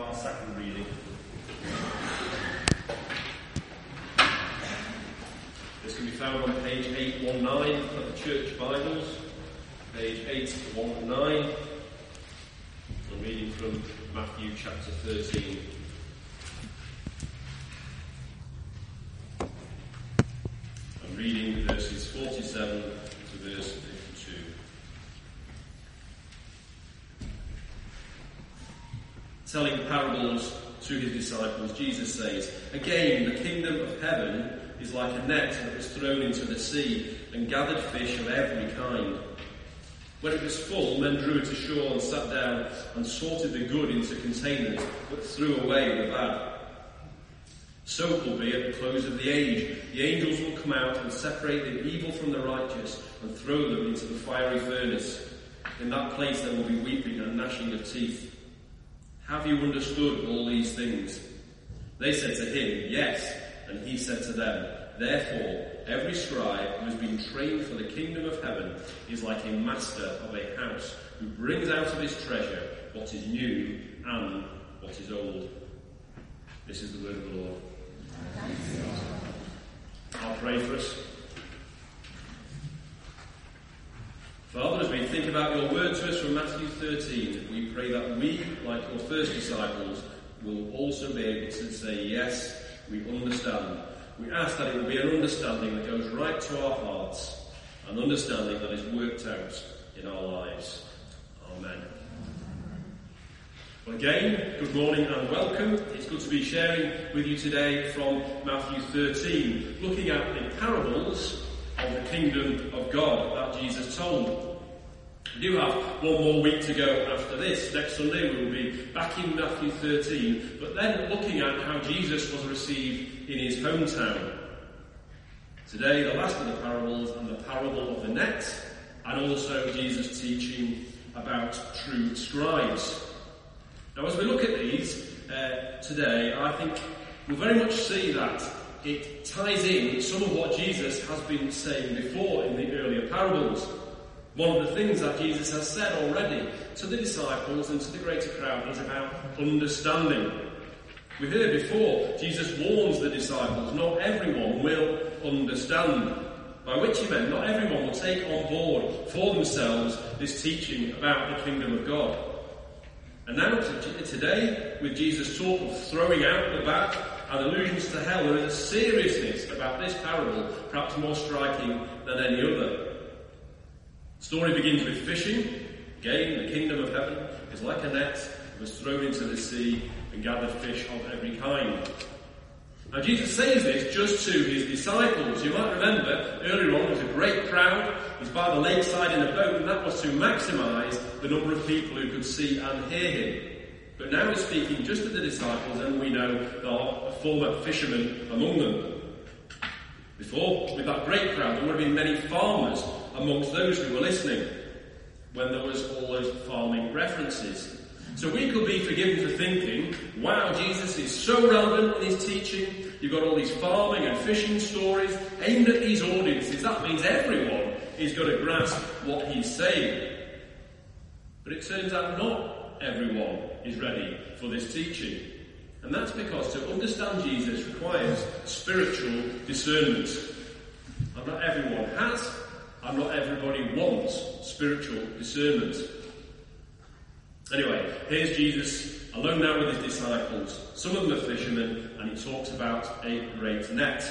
our second reading. This can be found on page 819 of the Church Bibles, page 819. I'm reading from Matthew chapter 13. I'm reading verses 47 to verse 52. Telling parables to his disciples, Jesus says, "Again, the kingdom of heaven is like a net that was thrown into the sea and gathered fish of every kind. When it was full, men drew it ashore and sat down and sorted the good into containers, but threw away the bad. So it will be at the close of the age. The angels will come out and separate the evil from the righteous and throw them into the fiery furnace. In that place there will be weeping and gnashing of teeth. Have you understood all these things?" They said to him, "Yes." And he said to them, "Therefore, every scribe who has been trained for the kingdom of heaven is like a master of a house who brings out of his treasure what is new and what is old." This is the word of the Lord. I'll pray for us. Father, as we think about your word to us from Matthew 13, we pray that we, like your first disciples, will also be able to say, "Yes, we understand." We ask that it will be an understanding that goes right to our hearts, an understanding that is worked out in our lives. Amen. Well, again, good morning and welcome. It's good to be sharing with you today from Matthew 13, looking at the parables of the kingdom of God that Jesus told. We do have one more week to go after this. Next Sunday we will be back in Matthew 13, but then looking at how Jesus was received in his hometown. Today, the last of the parables and the parable of the net, and also Jesus teaching about true scribes. Now, as we look at these today, I think we'll very much see that it ties in some of what Jesus has been saying before in the earlier parables. One of the things that Jesus has said already to the disciples and to the greater crowd is about understanding. We heard before, Jesus warns the disciples, not everyone will understand. By which he meant not everyone will take on board for themselves this teaching about the kingdom of God. And now today, with Jesus' talk of throwing out the bad and allusions to hell, there is a seriousness about this parable, perhaps more striking than any other. The story begins with fishing. Again, the kingdom of heaven is like a net that was thrown into the sea and gathered fish of every kind. Now, Jesus says this just to his disciples. You might remember, earlier on, there was a great crowd. He's by the lakeside in a boat, and that was to maximise the number of people who could see and hear him. But now he's speaking just to the disciples, and we know there are former fishermen among them. Before, with that great crowd, there would have been many farmers amongst those who were listening when there was all those farming references. So we could be forgiven for thinking, wow, Jesus is so relevant in his teaching. You've got all these farming and fishing stories aimed at these audiences. That means everyone is going to grasp what he's saying. But it turns out not everyone is ready for this teaching. And that's because to understand Jesus requires spiritual discernment. And not everyone has, and not everybody wants spiritual discernment. Anyway, here's Jesus alone now with his disciples. Some of them are fishermen, and he talks about a great net.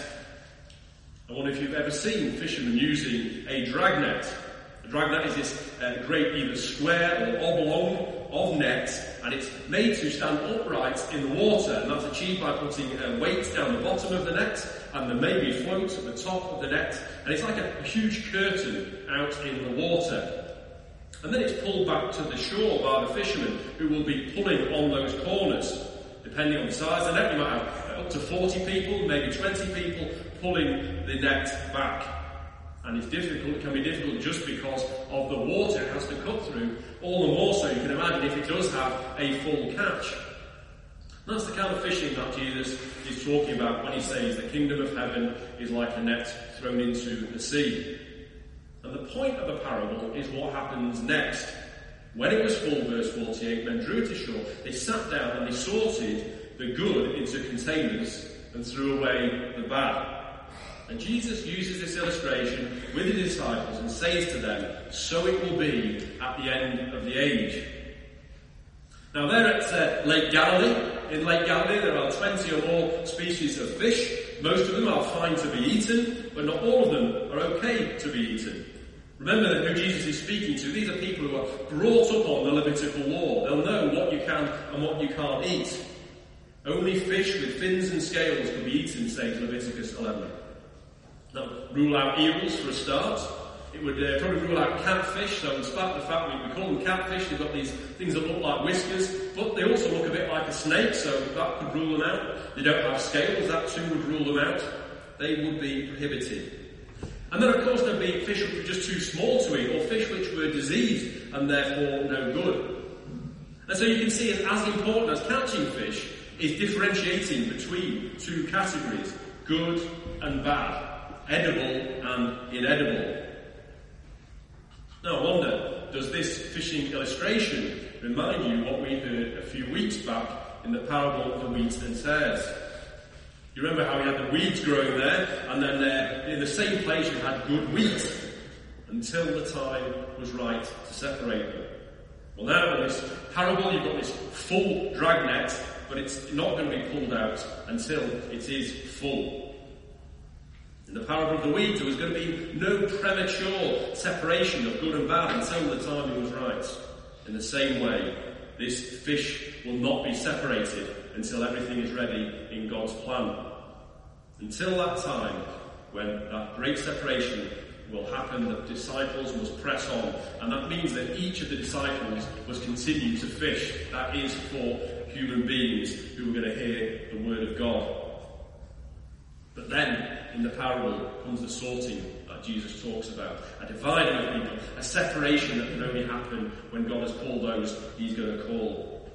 I wonder if you've ever seen fishermen using a dragnet. A dragnet is this great either square or oblong of net, and it's made to stand upright in the water, and that's achieved by putting weight down the bottom of the net, and then maybe floats at the top of the net, and it's like a huge curtain out in the water. And then it's pulled back to the shore by the fishermen who will be pulling on those corners. Depending on the size of the net, you might have up to 40 people, maybe 20 people pulling the net back. And it's difficult, it can be difficult just because of the water it has to cut through. All the more so you can imagine if it does have a full catch. And that's the kind of fishing that Jesus is talking about when he says the kingdom of heaven is like a net thrown into the sea. And the point of the parable is what happens next. When it was full, verse 48, men drew it ashore, they sat down and they sorted the good into containers and threw away the bad. And Jesus uses this illustration with the disciples and says to them, so it will be at the end of the age. Now they're at Lake Galilee. In Lake Galilee there are 20 or more species of fish. Most of them are fine to be eaten, but not all of them are okay to be eaten. Remember that who Jesus is speaking to. These are people who are brought up on the Levitical law. They'll know what you can and what you can't eat. Only fish with fins and scales can be eaten, says Leviticus 11. Now, rule out eels for a start. It would probably rule out catfish, so despite the fact we call them catfish, they've got these things that look like whiskers, but they also look a bit like a snake, so that could rule them out. They don't have scales, that too would rule them out. They would be prohibited. And then, of course, there'd be fish which were just too small to eat, or fish which were diseased and therefore no good. And so you can see as important as catching fish is differentiating between two categories, good and bad, edible and inedible. Now I wonder, does this fishing illustration remind you what we heard a few weeks back in the parable of the wheat and tares? You remember how we had the weeds growing there, and then in the same place you had good wheat, until the time was right to separate them. Well, now in this parable you've got this full dragnet, but it's not going to be pulled out until it is full. In the parable of the weeds, there was going to be no premature separation of good and bad until the timing was right. In the same way, this fish will not be separated until everything is ready in God's plan. Until that time, when that great separation will happen, the disciples must press on. And that means that each of the disciples must continue to fish. That is for human beings who are going to hear the word of God. But then, in the parable, comes the sorting that Jesus talks about. A dividing of people, a separation that can only happen when God has called those he's going to call.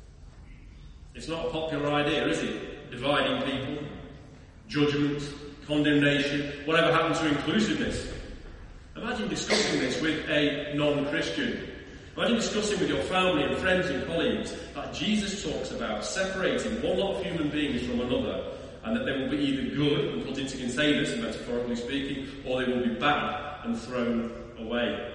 It's not a popular idea, is it? Dividing people, judgment, condemnation, whatever happened to inclusiveness? Imagine discussing this with a non-Christian. Imagine discussing with your family and friends and colleagues that Jesus talks about separating one lot of human beings from another, and that they will be either good and put into containers, metaphorically speaking, or they will be bad and thrown away.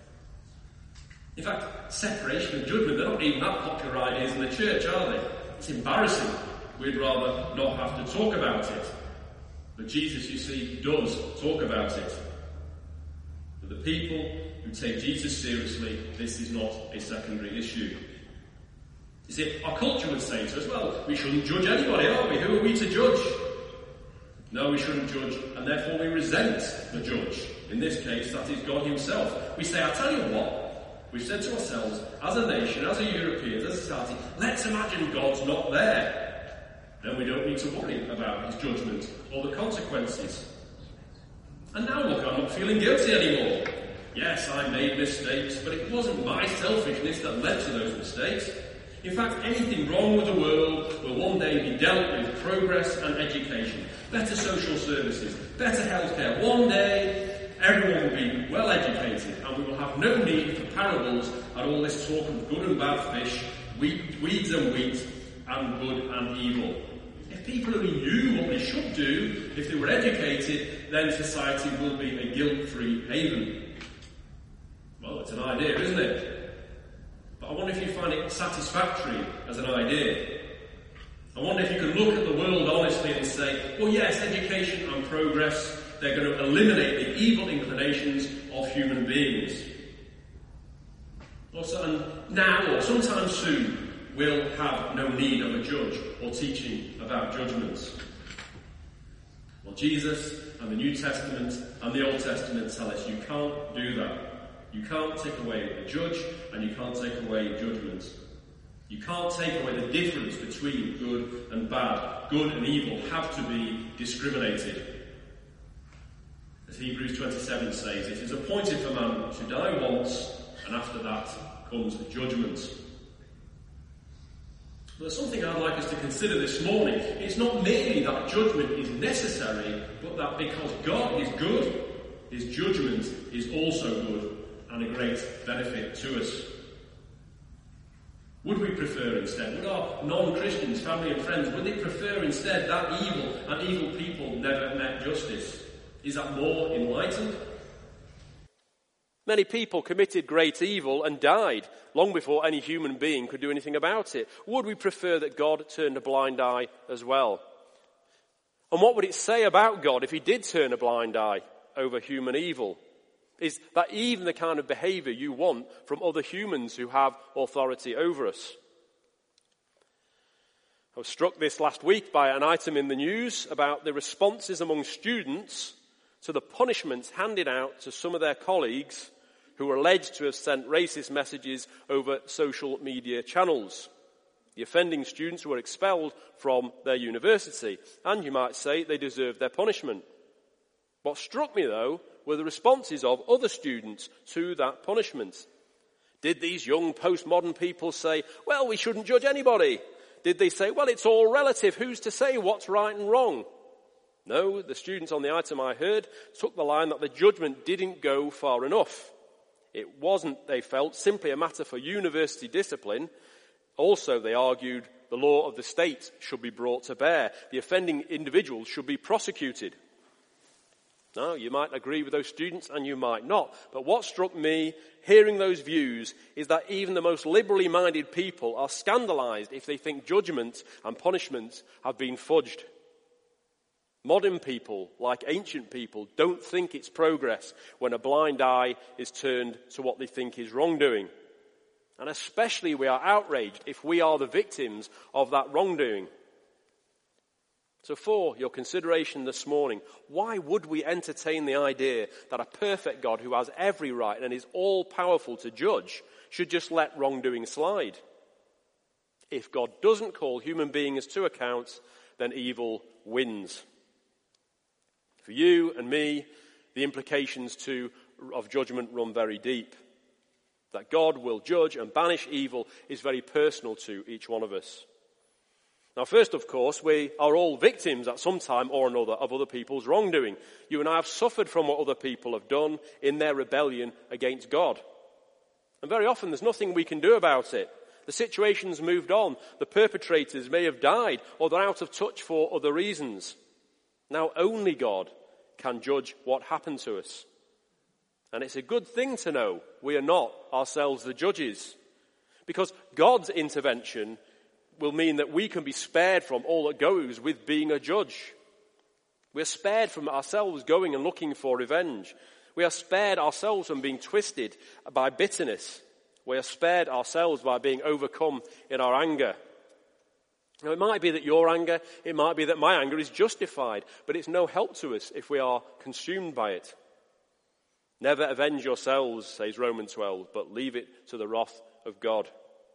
In fact, separation and judgment, they're not even that popular ideas in the church, are they? It's embarrassing. We'd rather not have to talk about it. But Jesus, you see, does talk about it. For the people who take Jesus seriously, this is not a secondary issue. You see, our culture would say to us, well, we shouldn't judge anybody, are we? Who are we to judge? No, we shouldn't judge, and therefore we resent the judge. In this case, that is God himself. We say, I tell you what, we've said to ourselves, as a nation, as a European, as a society, let's imagine God's not there. Then we don't need to worry about his judgment or the consequences. And now look, I'm not feeling guilty anymore. Yes, I made mistakes, but it wasn't my selfishness that led to those mistakes. In fact, anything wrong with the world will one day be dealt with progress and education, better social services, better healthcare. One day, everyone will be well educated, and we will have no need for parables and all this talk of good and bad fish, weeds and wheat, and good and evil. If people only knew what they should do, if they were educated, then society will be a guilt-free haven. Well, it's an idea, isn't it? But I wonder if you find it satisfactory as an idea. I wonder if you can look at the world honestly and say, well, yes, education and progress, they're going to eliminate the evil inclinations of human beings. And now, or sometime soon, we'll have no need of a judge or teaching about judgments. Well, Jesus and the New Testament and the Old Testament tell us you can't do that. You can't take away the judge, and you can't take away judgment. You can't take away the difference between good and bad. Good and evil have to be discriminated. As Hebrews 27 says, it is appointed for man to die once, and after that comes judgment. But there's something I'd like us to consider this morning. It's not merely that judgment is necessary, but that because God is good, his judgment is also good and a great benefit to us. Would we prefer instead, would our non-Christians, family and friends, would they prefer instead that evil and evil people never met justice? Is that more enlightened? Many people committed great evil and died long before any human being could do anything about it. Would we prefer that God turned a blind eye as well? And what would it say about God if he did turn a blind eye over human evil? Is that even the kind of behaviour you want from other humans who have authority over us? I was struck this last week by an item in the news about the responses among students to the punishments handed out to some of their colleagues who were alleged to have sent racist messages over social media channels. The offending students were expelled from their university, and you might say they deserved their punishment. What struck me, though, were the responses of other students to that punishment. Did these young postmodern people say, well, we shouldn't judge anybody? Did they say, well, it's all relative, who's to say what's right and wrong? No, the students on the item I heard took the line that the judgment didn't go far enough. It wasn't, they felt, simply a matter for university discipline. Also, they argued, the law of the state should be brought to bear. The offending individuals should be prosecuted. Now, you might agree with those students and you might not. But what struck me, hearing those views, is that even the most liberally minded people are scandalised if they think judgment and punishment have been fudged. Modern people, like ancient people, don't think it's progress when a blind eye is turned to what they think is wrongdoing. And especially we are outraged if we are the victims of that wrongdoing. So for your consideration this morning, why would we entertain the idea that a perfect God who has every right and is all-powerful to judge should just let wrongdoing slide? If God doesn't call human beings to account, then evil wins. For you and me, the implications of judgment run very deep. That God will judge and banish evil is very personal to each one of us. Now, first, of course, we are all victims at some time or another of other people's wrongdoing. You and I have suffered from what other people have done in their rebellion against God. And very often there's nothing we can do about it. The situation's moved on. The perpetrators may have died or they're out of touch for other reasons. Now only God can judge what happened to us. And it's a good thing to know we are not ourselves the judges. Because God's intervention will mean that we can be spared from all that goes with being a judge. We're spared from ourselves going and looking for revenge. We are spared ourselves from being twisted by bitterness. We are spared ourselves by being overcome in our anger. Now, it might be that your anger, it might be that my anger is justified, but it's no help to us if we are consumed by it. Never avenge yourselves, says Romans 12, but leave it to the wrath of God.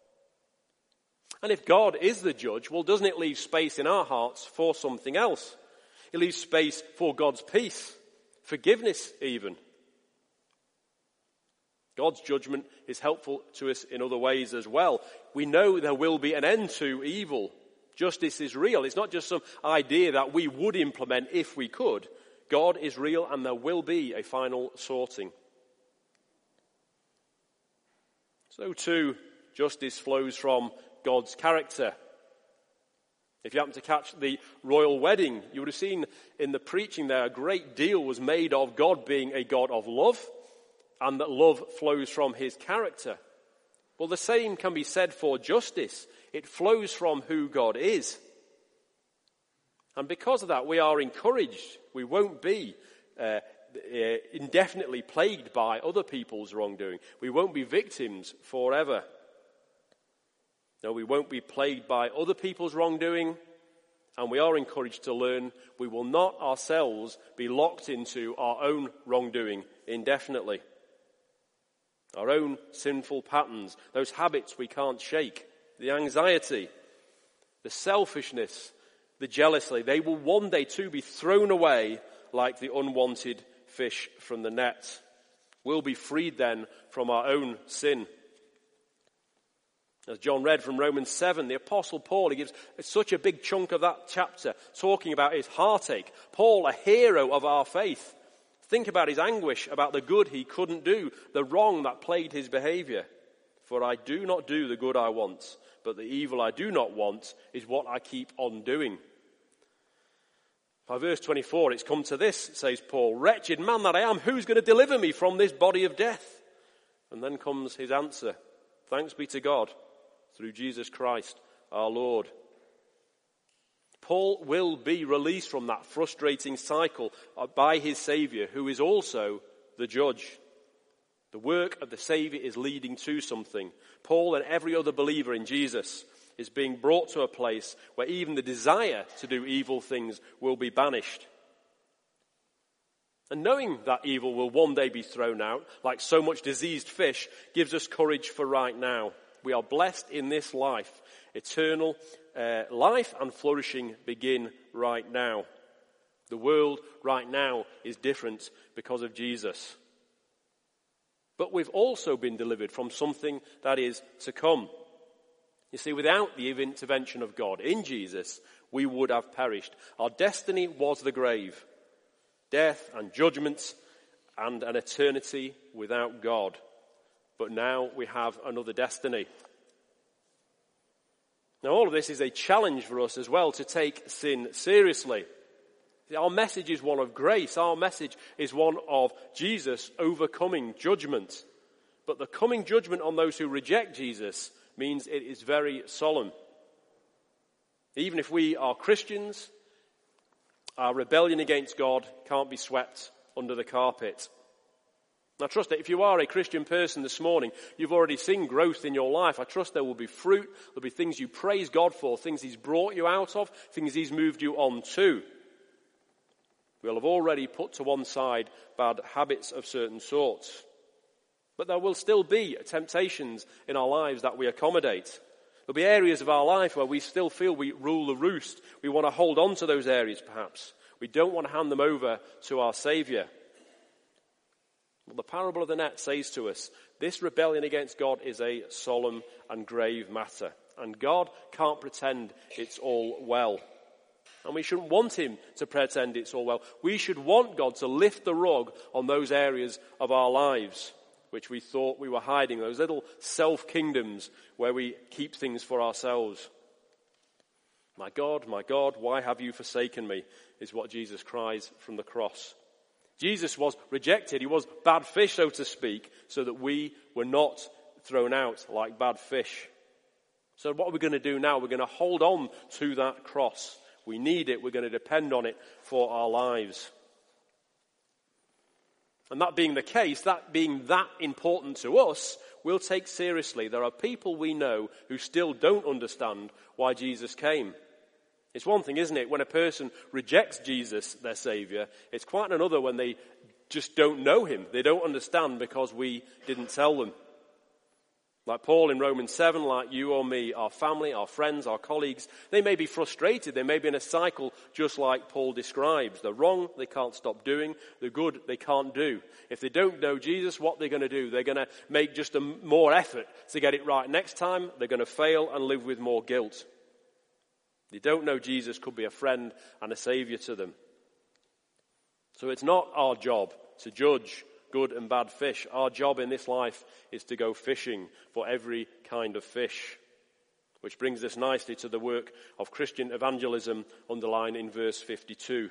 And if God is the judge, well, doesn't it leave space in our hearts for something else? It leaves space for God's peace, forgiveness even. God's judgment is helpful to us in other ways as well. We know there will be an end to evil. Justice is real. It's not just some idea that we would implement if we could. God is real and there will be a final sorting. So too, justice flows from God's character. If you happen to catch the royal wedding, you would have seen in the preaching there a great deal was made of God being a God of love and that love flows from his character. Well, the same can be said for justice. It flows from who God is. And because of that, we are encouraged. We won't be indefinitely plagued by other people's wrongdoing. We won't be victims forever. No, we won't be plagued by other people's wrongdoing. And we are encouraged to learn we will not ourselves be locked into our own wrongdoing indefinitely. Our own sinful patterns, those habits we can't shake, the anxiety, the selfishness, the jealousy, they will one day too be thrown away like the unwanted fish from the net. We'll be freed then from our own sin. As John read from Romans 7, the Apostle Paul, he gives such a big chunk of that chapter talking about his heartache. Paul, a hero of our faith. Think about his anguish, about the good he couldn't do, the wrong that plagued his behavior. For I do not do the good I want, but the evil I do not want is what I keep on doing. By verse 24, it's come to this, says Paul, wretched man that I am, who's going to deliver me from this body of death? And then comes his answer, thanks be to God, through Jesus Christ our Lord. Paul will be released from that frustrating cycle by his Saviour, who is also the judge. The work of the Saviour is leading to something. Paul and every other believer in Jesus is being brought to a place where even the desire to do evil things will be banished. And knowing that evil will one day be thrown out, like so much diseased fish, gives us courage for right now. We are blessed in this life. Eternal life and flourishing begin right now. The world right now is different because of Jesus. But we've also been delivered from something that is to come. You see, without the intervention of God in Jesus, we would have perished. Our destiny was the grave, death and judgment and an eternity without God. But now we have another destiny. Now, all of this is a challenge for us as well to take sin seriously. Our message is one of grace. Our message is one of Jesus overcoming judgment. But the coming judgment on those who reject Jesus means it is very solemn. Even if we are Christians, our rebellion against God can't be swept under the carpet. I trust that if you are a Christian person this morning, you've already seen growth in your life. I trust there will be fruit, there'll be things you praise God for, things he's brought you out of, things he's moved you on to. We'll have already put to one side bad habits of certain sorts. But there will still be temptations in our lives that we accommodate. There'll be areas of our life where we still feel we rule the roost. We want to hold on to those areas perhaps. We don't want to hand them over to our Saviour. Well, the parable of the net says to us, this rebellion against God is a solemn and grave matter. And God can't pretend it's all well. And we shouldn't want him to pretend it's all well. We should want God to lift the rug on those areas of our lives which we thought we were hiding, those little self-kingdoms where we keep things for ourselves. My God, why have you forsaken me, is what Jesus cries from the cross. Jesus was rejected. He was bad fish, so to speak, so that we were not thrown out like bad fish. So what are we going to do now? We're going to hold on to that cross. We need it. We're going to depend on it for our lives. And that being the case, that being that important to us, we'll take seriously. There are people we know who still don't understand why Jesus came. It's one thing, isn't it, when a person rejects Jesus, their Saviour. It's quite another when they just don't know him. They don't understand because we didn't tell them. Like Paul in Romans 7, like you or me, our family, our friends, our colleagues, they may be frustrated. They may be in a cycle just like Paul describes. The wrong they can't stop doing, the good they can't do. If they don't know Jesus, what they're going to do? They're going to make just a more effort to get it right next time. They're going to fail and live with more guilt. They don't know Jesus could be a friend and a saviour to them. So it's not our job to judge good and bad fish. Our job in this life is to go fishing for every kind of fish. Which brings us nicely to the work of Christian evangelism underlined in verse 52.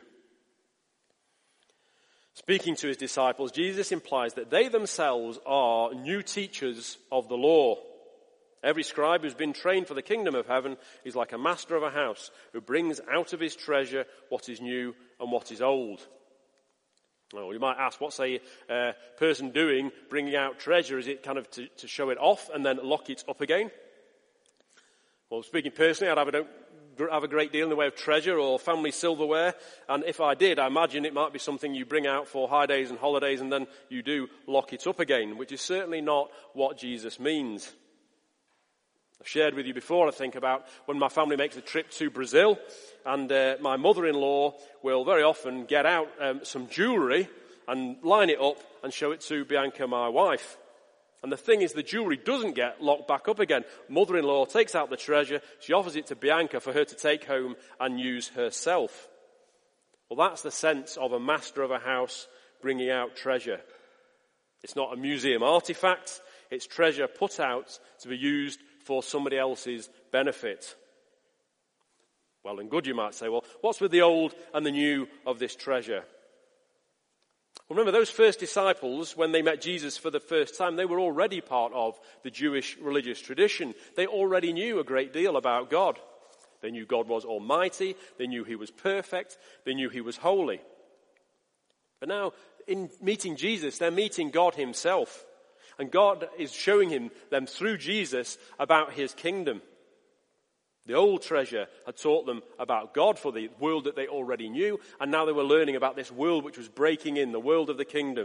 Speaking to his disciples, Jesus implies that they themselves are new teachers of the law. Every scribe who's been trained for the kingdom of heaven is like a master of a house who brings out of his treasure what is new and what is old. Well, you might ask, what's a person doing bringing out treasure? Is it kind of to show it off and then lock it up again? Well, speaking personally, I don't have a great deal in the way of treasure or family silverware. And if I did, I imagine it might be something you bring out for high days and holidays and then you do lock it up again, which is certainly not what Jesus means. I've shared with you before, I think, about when my family makes a trip to Brazil and my mother-in-law will very often get out some jewellery and line it up and show it to Bianca, my wife. And the thing is, the jewellery doesn't get locked back up again. Mother-in-law takes out the treasure, she offers it to Bianca for her to take home and use herself. Well, that's the sense of a master of a house bringing out treasure. It's not a museum artifact. It's treasure put out to be used for somebody else's benefit. Well and good, you might say. Well, what's with the old and the new of this treasure? Well, remember, those first disciples, when they met Jesus for the first time, they were already part of the Jewish religious tradition. They already knew a great deal about God. They knew God was almighty. They knew he was perfect. They knew he was holy. But now, in meeting Jesus, they're meeting God himself. And God is showing them through Jesus about his kingdom. The old treasure had taught them about God for the world that they already knew, and now they were learning about this world which was breaking in, the world of the kingdom.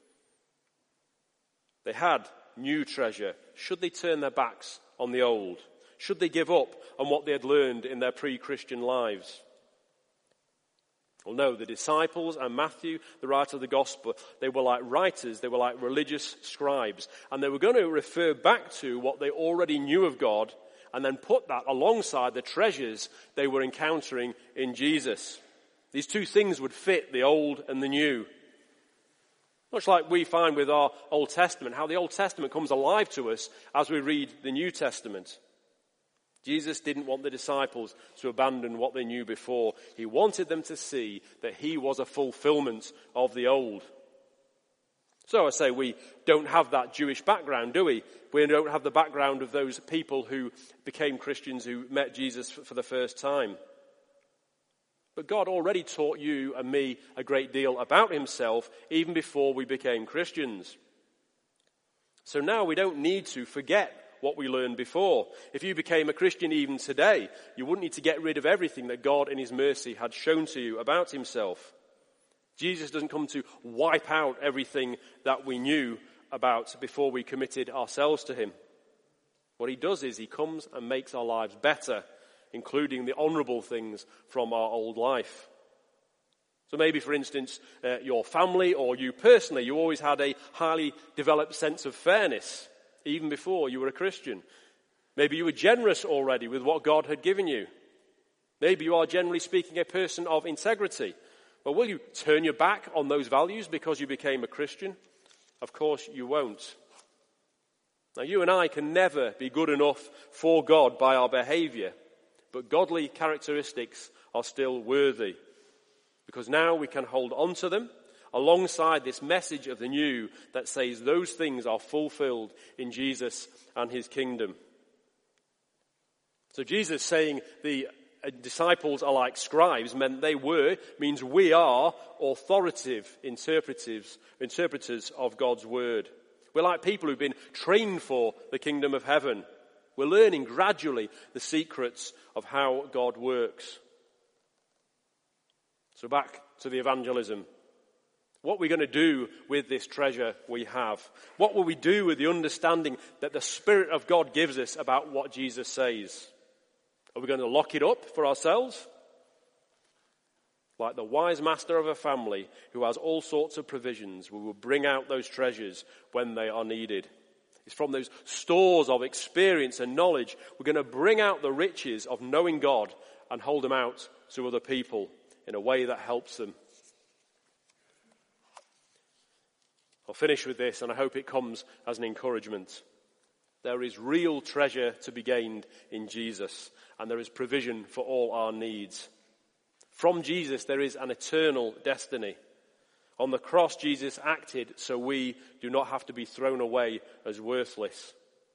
They had new treasure. Should they turn their backs on the old? Should they give up on what they had learned in their pre-Christian lives? Well, no, the disciples and Matthew, the writer of the gospel, they were like writers, they were like religious scribes, and they were going to refer back to what they already knew of God and then put that alongside the treasures they were encountering in Jesus. These two things would fit the old and the new. Much like we find with our Old Testament, how the Old Testament comes alive to us as we read the New Testament. Jesus didn't want the disciples to abandon what they knew before. He wanted them to see that he was a fulfillment of the old. So I say we don't have that Jewish background, do we? We don't have the background of those people who became Christians, who met Jesus for the first time. But God already taught you and me a great deal about himself even before we became Christians. So now we don't need to forget what we learned before. If you became a Christian even today, you wouldn't need to get rid of everything that God in his mercy had shown to you about himself. Jesus doesn't come to wipe out everything that we knew about before we committed ourselves to him. What he does is he comes and makes our lives better, including the honourable things from our old life. So maybe, for instance, your family or you personally, you always had a highly developed sense of fairness, even before you were a Christian. Maybe you were generous already with what God had given you. Maybe you are, generally speaking, a person of integrity. But will you turn your back on those values because you became a Christian? Of course you won't. Now, you and I can never be good enough for God by our behaviour, but godly characteristics are still worthy, because now we can hold on to them alongside this message of the new that says those things are fulfilled in Jesus and his kingdom. So Jesus saying the disciples are like scribes means we are authoritative interpreters of God's word. We're like people who've been trained for the kingdom of heaven. We're learning gradually the secrets of how God works. So back to the evangelism. What are we going to do with this treasure we have? What will we do with the understanding that the Spirit of God gives us about what Jesus says? Are we going to lock it up for ourselves? Like the wise master of a family who has all sorts of provisions, we will bring out those treasures when they are needed. It's from those stores of experience and knowledge we're going to bring out the riches of knowing God and hold them out to other people in a way that helps them. I'll finish with this, and I hope it comes as an encouragement. There is real treasure to be gained in Jesus, and there is provision for all our needs. From Jesus, there is an eternal destiny. On the cross, Jesus acted so we do not have to be thrown away as worthless.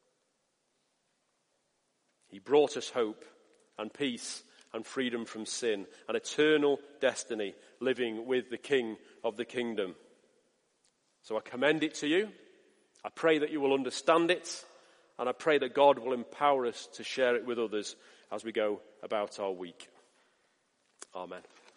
He brought us hope and peace and freedom from sin, an eternal destiny, living with the King of the kingdom. So I commend it to you. I pray that you will understand it, and I pray that God will empower us to share it with others as we go about our week. Amen.